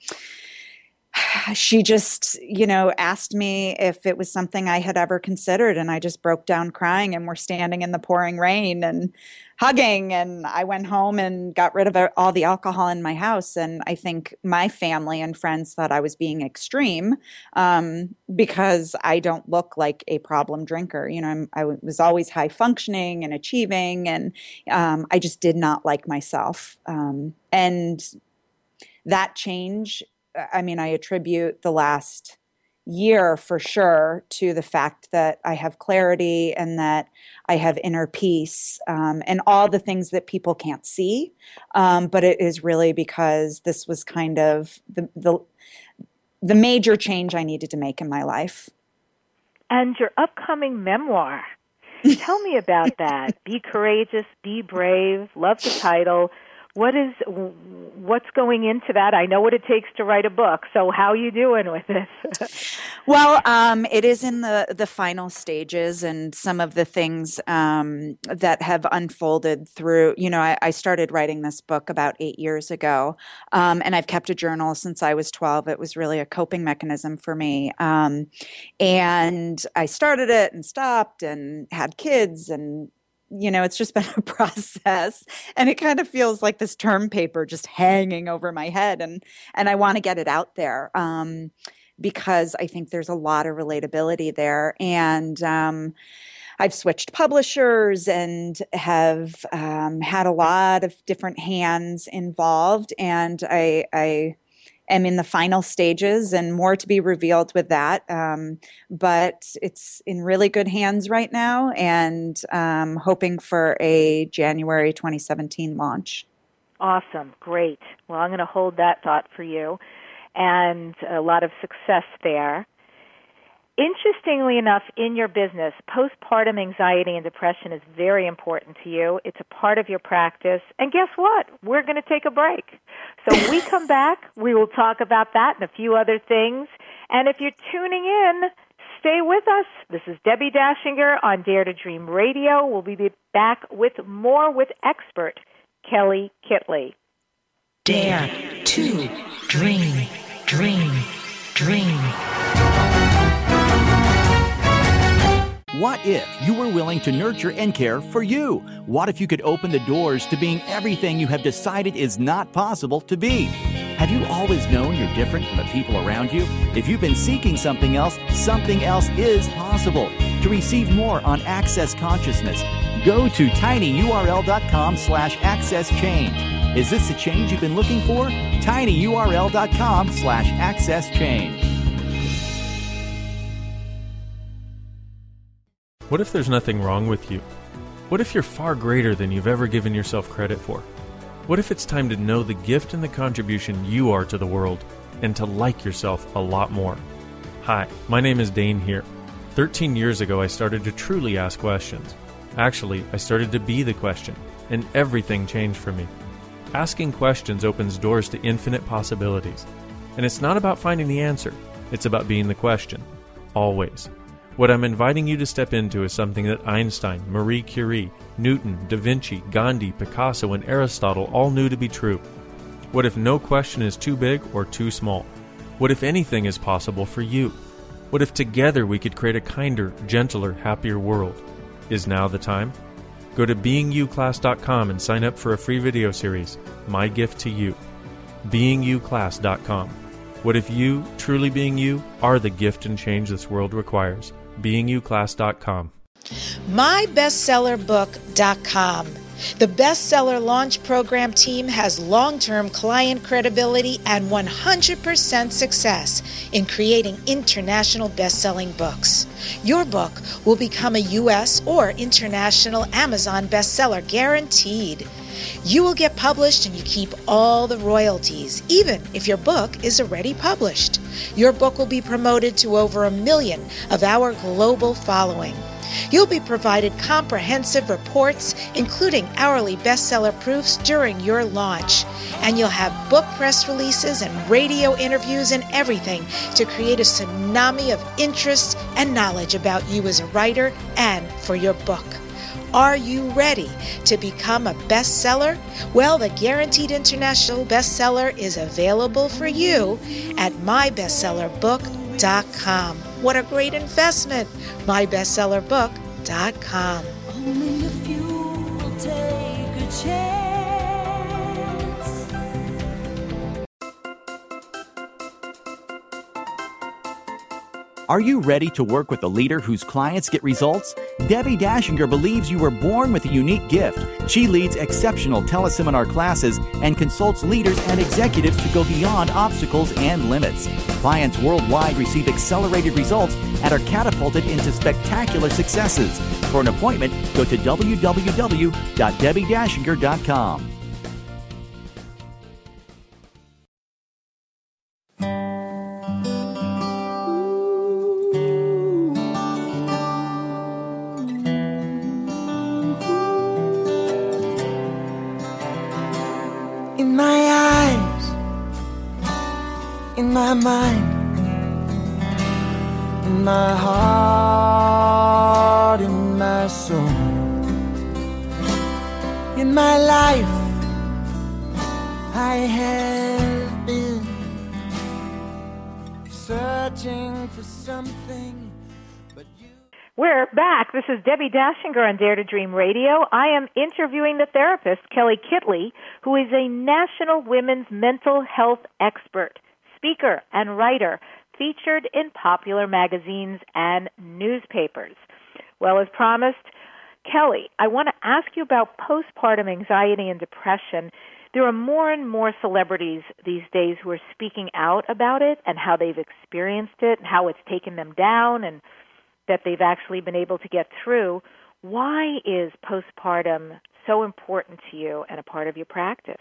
she just, asked me if it was something I had ever considered, and I just broke down crying, and we're standing in the pouring rain and hugging, and I went home and got rid of all the alcohol in my house. And I think my family and friends thought I was being extreme because I don't look like a problem drinker. I was always high functioning and achieving, and I just did not like myself. And that change, I attribute the last year for sure to the fact that I have clarity, and that I have inner peace, and all the things that people can't see. But it is really because this was kind of the major change I needed to make in my life. And your upcoming memoir. Tell me about that. Be Courageous, Be Brave. Love the title. What's going into that? I know what it takes to write a book. So how are you doing with this? Well, it is in the final stages, and some of the things that have unfolded through, I started writing this book about 8 years ago, and I've kept a journal since I was 12. It was really a coping mechanism for me. And I started it and stopped and had kids, and it's just been a process, and it kind of feels like this term paper just hanging over my head, and I want to get it out there because I think there's a lot of relatability there. And I've switched publishers and have had a lot of different hands involved, and I am in the final stages, and more to be revealed with that. But it's in really good hands right now, and hoping for a January 2017 launch. Awesome. Great. Well, I'm going to hold that thought for you, and a lot of success there. Interestingly enough, in your business, postpartum anxiety and depression is very important to you. It's a part of your practice. And guess what? We're going to take a break. So when we come back, we will talk about that and a few other things. And if you're tuning in, stay with us. This is Debbie Dashinger on Dare to Dream Radio. We'll be back with more with expert Kelly Kitley. Dare to dream, dream, dream. What if you were willing to nurture and care for you? What if you could open the doors to being everything you have decided is not possible to be? Have you always known you're different from the people around you? If you've been seeking something else is possible. To receive more on Access Consciousness, go to tinyurl.com/accesschange. Is this the change you've been looking for? tinyurl.com/accesschange. What if there's nothing wrong with you? What if you're far greater than you've ever given yourself credit for? What if it's time to know the gift and the contribution you are to the world and to like yourself a lot more? Hi, my name is Dane here. 13 years ago, I started to truly ask questions. Actually, I started to be the question, and everything changed for me. Asking questions opens doors to infinite possibilities. And it's not about finding the answer, it's about being the question. Always. What I'm inviting you to step into is something that Einstein, Marie Curie, Newton, Da Vinci, Gandhi, Picasso, and Aristotle all knew to be true. What if no question is too big or too small? What if anything is possible for you? What if together we could create a kinder, gentler, happier world? Is now the time? Go to beingyouclass.com and sign up for a free video series, My Gift to You. beingyouclass.com. What if you, truly being you, are the gift and change this world requires? beingyouclass.com. MyBestsellerBook.com. The Bestseller Launch Program team has long-term client credibility and 100% success in creating international best-selling books. Your book will become a U.S. or international Amazon bestseller guaranteed. You will get published and you keep all the royalties, even if your book is already published. Your book will be promoted to over 1 million of our global following. You'll be provided comprehensive reports, including hourly bestseller proofs during your launch. And you'll have book press releases and radio interviews and everything to create a tsunami of interest and knowledge about you as a writer and for your book. Are you ready to become a bestseller? Well, the Guaranteed International Bestseller is available for you at MyBestsellerBook.com. What a great investment! MyBestsellerBook.com. Only if you will take a chance. Are you ready to work with a leader whose clients get results? Debbie Dashinger believes you were born with a unique gift. She leads exceptional teleseminar classes and consults leaders and executives to go beyond obstacles and limits. Clients worldwide receive accelerated results and are catapulted into spectacular successes. For an appointment, go to www.debbiedashinger.com. In my eyes, in my mind, in my heart, in my soul, in my life, I have been searching for something, but you... We're back. This is Debbie Dashinger on Dare to Dream Radio. I am interviewing the therapist, Kelly Kitley, who is a national women's mental health expert, speaker, and writer, featured in popular magazines and newspapers. Well, as promised, Kelly, I want to ask you about postpartum anxiety and depression. There are more and more celebrities these days who are speaking out about it and how they've experienced it and how it's taken them down and that they've actually been able to get through. Why is postpartum so important to you and a part of your practice?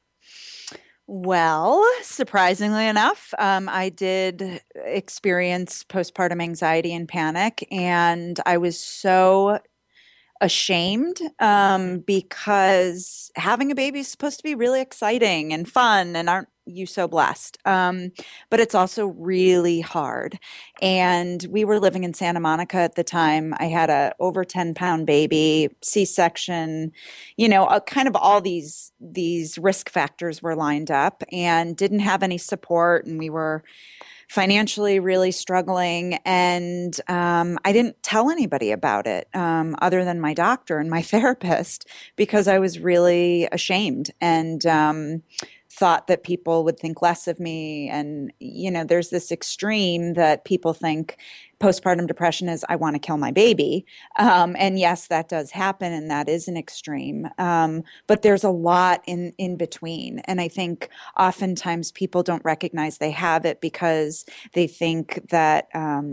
Well, surprisingly enough, I did experience postpartum anxiety and panic, and I was so ashamed because having a baby is supposed to be really exciting and fun, and you so blessed. But it's also really hard. And we were living in Santa Monica at the time. I had a over 10-pound baby, C-section, kind of all these risk factors were lined up, and didn't have any support. And we were financially really struggling. And I didn't tell anybody about it other than my doctor and my therapist, because I was really ashamed and thought that people would think less of me. And, there's this extreme that people think postpartum depression is, I want to kill my baby. And yes, that does happen, and that is an extreme. But there's a lot in between. And I think oftentimes people don't recognize they have it because they think that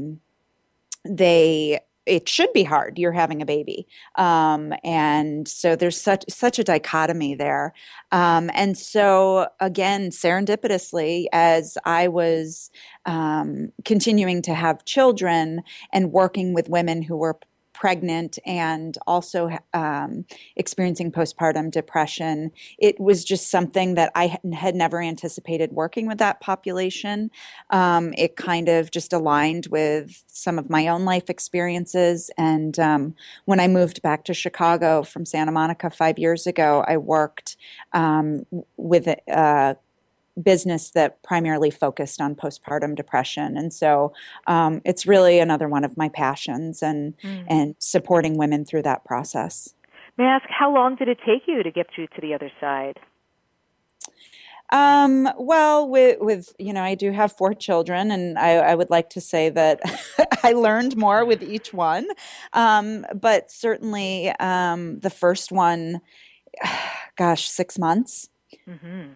it should be hard. You're having a baby. And so there's such a dichotomy there. And so again, serendipitously, as I was continuing to have children and working with women who were pregnant and also experiencing postpartum depression, it was just something that I had never anticipated working with that population. It kind of just aligned with some of my own life experiences. And when I moved back to Chicago from Santa Monica 5 years ago, I worked with a business that primarily focused on postpartum depression. And so it's really another one of my passions, and supporting women through that process. May I ask, how long did it take you to get through to the other side? Well, with I do have 4 children, and I would like to say that I learned more with each one. But certainly the first one, 6 months. Mm-hmm.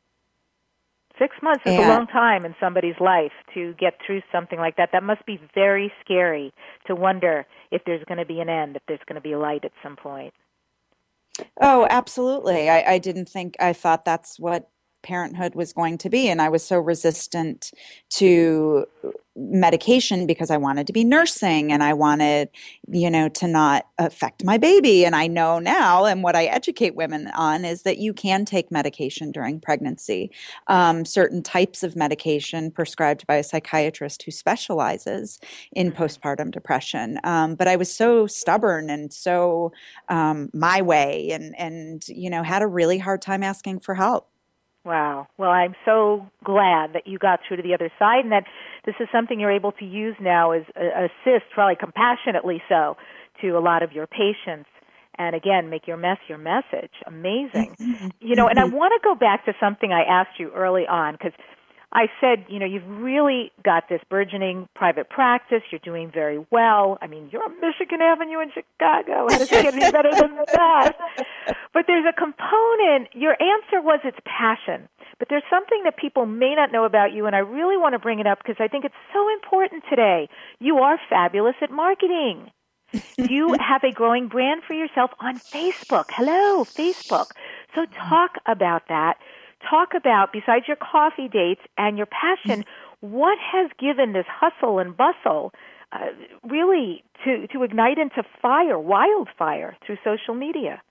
6 months is a long time in somebody's life to get through something like that. That must be very scary to wonder if there's going to be an end, if there's going to be a light at some point. Oh, absolutely. I thought that's what parenthood was going to be. And I was so resistant to medication because I wanted to be nursing and I wanted, to not affect my baby. And I know now, and what I educate women on is that you can take medication during pregnancy, certain types of medication prescribed by a psychiatrist who specializes in postpartum depression. But I was so stubborn and so my way and had a really hard time asking for help. Wow. Well, I'm so glad that you got through to the other side and that this is something you're able to use now as assist, probably compassionately so, to a lot of your patients. And again, make your message. Amazing. And I want to go back to something I asked you early on, because I said, you've really got this burgeoning private practice. You're doing very well. I mean, you're on Michigan Avenue in Chicago. How does it get any better than that? But there's a component. Your answer was it's passion. But there's something that people may not know about you, and I really want to bring it up because I think it's so important today. You are fabulous at marketing. You have a growing brand for yourself on Facebook. Hello, Facebook. So talk about that. Talk about, besides your coffee dates and your passion, what has given this hustle and bustle really to ignite into wildfire through social media?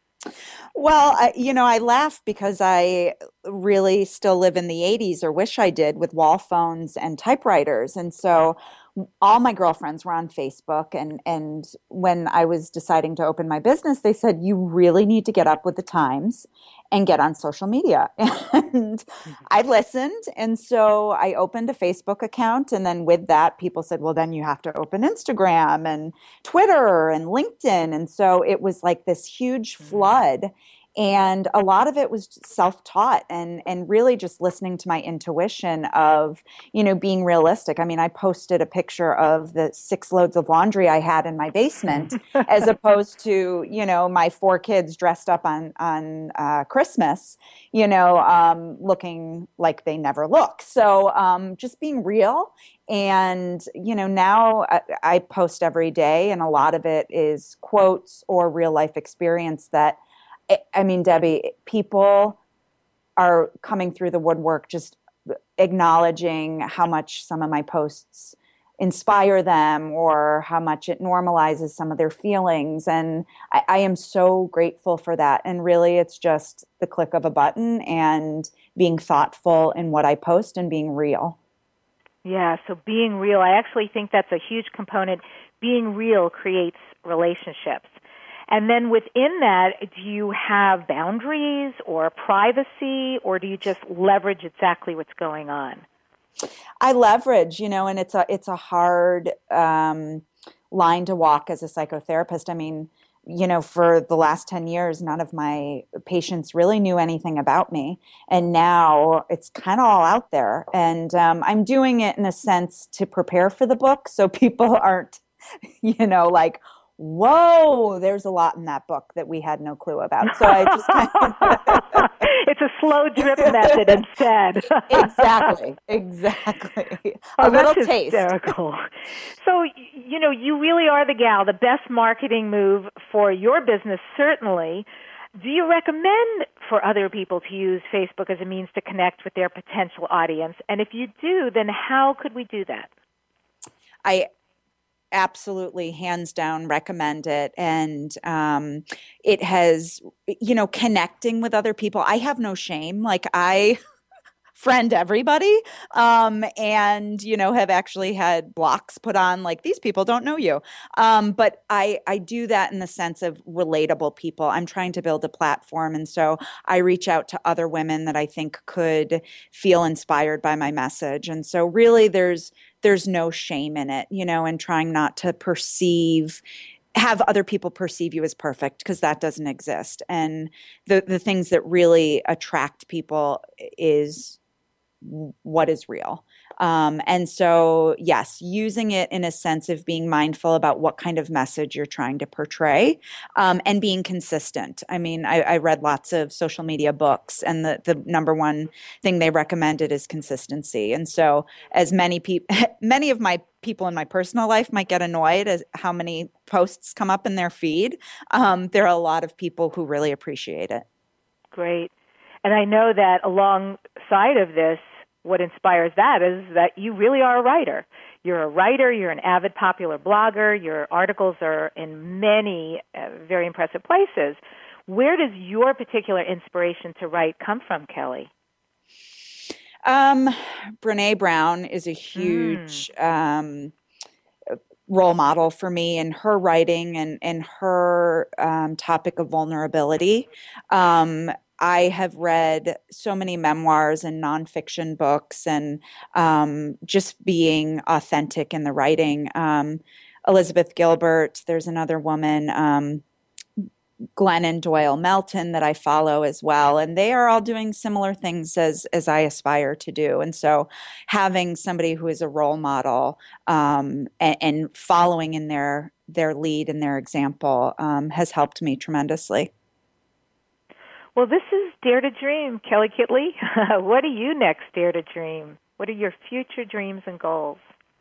Well, I laugh because I really still live in the 80s, or wish I did, with wall phones and typewriters. And so all my girlfriends were on Facebook. And when I was deciding to open my business, they said, you really need to get up with the times and get on social media. And I listened. And so I opened a Facebook account. And then with that, people said, well, then you have to open Instagram and Twitter and LinkedIn. And so it was like this huge flood. And a lot of it was self-taught and really just listening to my intuition of, being realistic. I mean, I posted a picture of the 6 loads of laundry I had in my basement as opposed to, my 4 kids dressed up on Christmas, looking like they never look. So just being real. And, now I post every day, and a lot of it is quotes or real life experience that, I mean, Debbie, people are coming through the woodwork just acknowledging how much some of my posts inspire them or how much it normalizes some of their feelings. And I am so grateful for that. And really, it's just the click of a button and being thoughtful in what I post and being real. Yeah, so being real, I actually think that's a huge component. Being real creates relationships. And then within that, do you have boundaries or privacy, or do you just leverage exactly what's going on? I leverage, and it's a hard line to walk as a psychotherapist. I mean, for the last 10 years, none of my patients really knew anything about me. And now it's kind of all out there. And I'm doing it in a sense to prepare for the book so people aren't, like, whoa, there's a lot in that book that we had no clue about. So I just kind of... It's a slow drip method instead. Exactly. A little taste. Hysterical. So, you really are the gal, the best marketing move for your business, certainly. Do you recommend for other people to use Facebook as a means to connect with their potential audience? And if you do, then how could we do that? I absolutely, hands down, recommend it. And it has, connecting with other people. I have no shame. Like, I friend everybody, and, have actually had blocks put on, like, these people don't know you. But I do that in the sense of relatable people. I'm trying to build a platform. And so I reach out to other women that I think could feel inspired by my message. And so really there's no shame in it, and trying not to have other people perceive you as perfect, because that doesn't exist. And the things that really attract people is what is real. And so, yes, using it in a sense of being mindful about what kind of message you're trying to portray, and being consistent. I mean, I read lots of social media books, and the number one thing they recommended is consistency. And so, as many of my people in my personal life might get annoyed as how many posts come up in their feed, there are a lot of people who really appreciate it. Great. And I know that alongside of this, what inspires that is that you really are a writer. You're a writer. You're an avid popular blogger. Your articles are in many very impressive places. Where does your particular inspiration to write come from, Kelly? Brené Brown is a huge role model for me in her writing and her topic of vulnerability. I have read so many memoirs and nonfiction books, and just being authentic in the writing. Elizabeth Gilbert, there's another woman, Glennon Doyle Melton, that I follow as well. And they are all doing similar things as I aspire to do. And so having somebody who is a role model and following in their lead and their example has helped me tremendously. Well, this is Dare to Dream. Kelly Kitley, what do you next dare to dream? What are your future dreams and goals?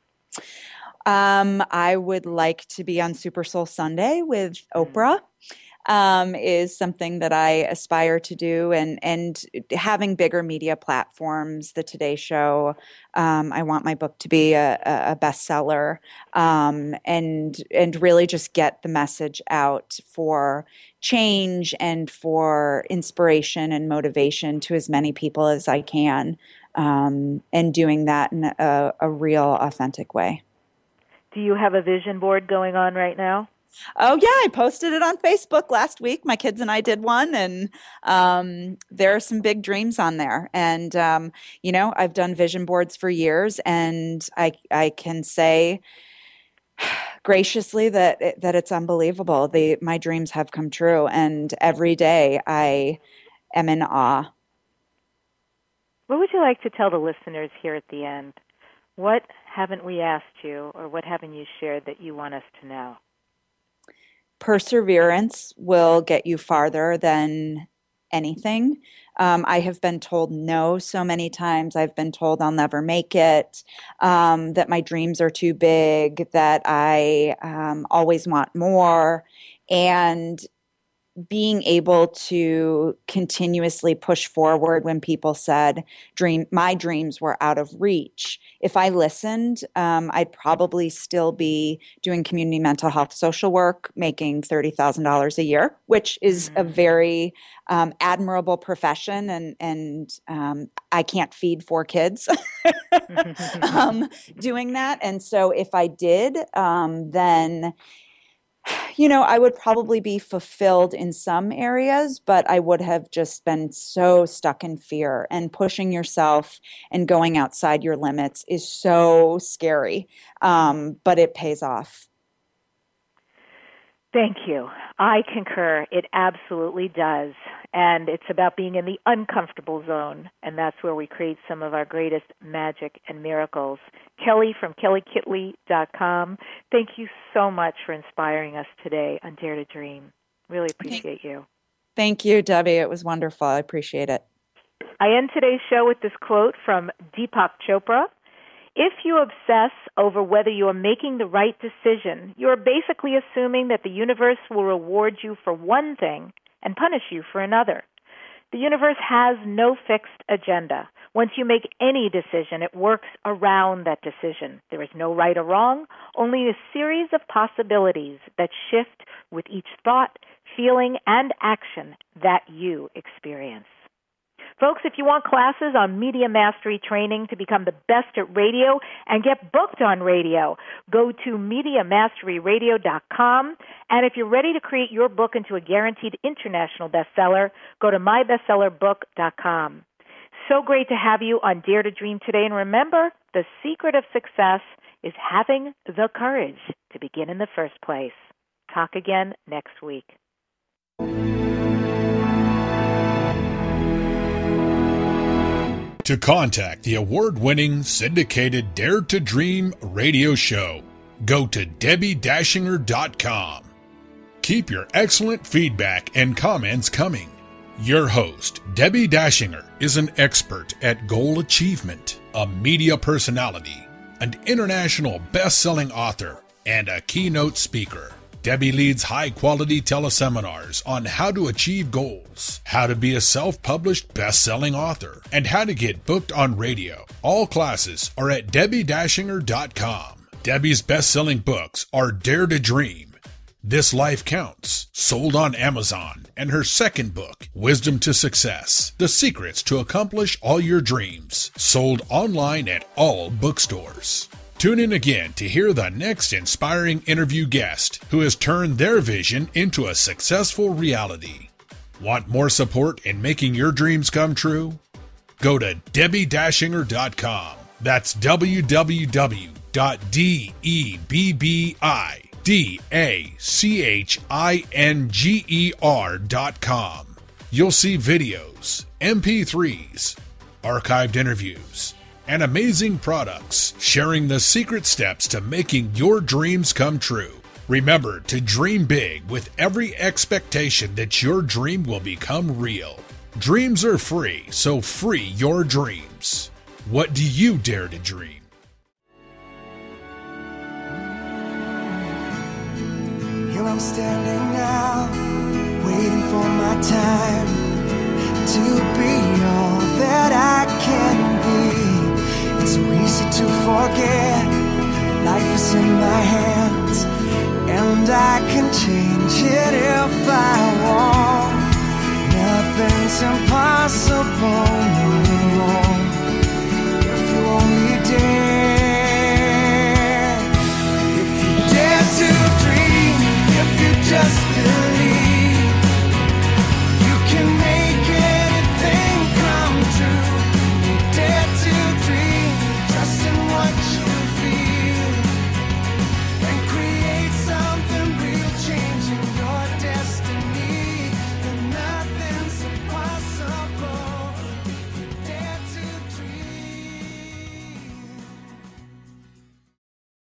I would like to be on Super Soul Sunday with Oprah. Is something that I aspire to do, and having bigger media platforms, the Today Show. I want my book to be a bestseller, and really just get the message out for change and for inspiration and motivation to as many people as I can, and doing that in a real, authentic way. Do you have a vision board going on right now? Oh, yeah. I posted it on Facebook last week. My kids and I did one, and there are some big dreams on there. And, I've done vision boards for years, and I can say graciously that it's unbelievable. My dreams have come true, and every day I am in awe. What would you like to tell the listeners here at the end? What haven't we asked you, or what haven't you shared that you want us to know? Perseverance will get you farther than anything. I have been told no so many times. I've been told I'll never make it, that my dreams are too big, that I always want more. And being able to continuously push forward when people said my dreams were out of reach. If I listened, I'd probably still be doing community mental health social work, making $30,000 a year, which is a very admirable profession. And I can't feed 4 kids doing that. And so if I did, then I would probably be fulfilled in some areas, but I would have just been so stuck in fear, and pushing yourself and going outside your limits is so scary, but it pays off. Thank you. I concur. It absolutely does. And it's about being in the uncomfortable zone, and that's where we create some of our greatest magic and miracles. Kelly from kellykitley.com, thank you so much for inspiring us today on Dare to Dream. Really appreciate you. Thank you, Debbie. It was wonderful. I appreciate it. I end today's show with this quote from Deepak Chopra. If you obsess over whether you are making the right decision, you are basically assuming that the universe will reward you for one thing and punish you for another. The universe has no fixed agenda. Once you make any decision, it works around that decision. There is no right or wrong, only a series of possibilities that shift with each thought, feeling, and action that you experience. Folks, if you want classes on media mastery training to become the best at radio and get booked on radio, go to MediaMasteryRadio.com. And if you're ready to create your book into a guaranteed international bestseller, go to MyBestsellerBook.com. So great to have you on Dare to Dream today. And remember, the secret of success is having the courage to begin in the first place. Talk again next week. To contact the award-winning syndicated Dare to Dream radio show, go to DebbieDashinger.com. Keep your excellent feedback and comments coming. Your host, Debbie Dashinger, is an expert at goal achievement, a media personality, an international best-selling author, and a keynote speaker. Debbie leads high-quality teleseminars on how to achieve goals, how to be a self-published best-selling author, and how to get booked on radio. All classes are at DebbieDashinger.com. Debbie's best-selling books are Dare to Dream, This Life Counts, sold on Amazon, and her second book, Wisdom to Success, The Secrets to Accomplish All Your Dreams, sold online at all bookstores. Tune in again to hear the next inspiring interview guest who has turned their vision into a successful reality. Want more support in making your dreams come true? Go to DebbieDashinger.com. That's www.DebbieDashinger.com. You'll see videos, MP3s, archived interviews, and amazing products sharing the secret steps to making your dreams come true. Remember to dream big with every expectation that your dream will become real. Dreams are free, so free your dreams. What do you dare to dream? Here I'm standing now, waiting for my time to be all that I can be. It's so easy to forget, life is in my hands, and I can change it if I want. Nothing's impossible no more, if you only dare. If you dare to dream, if you just believe,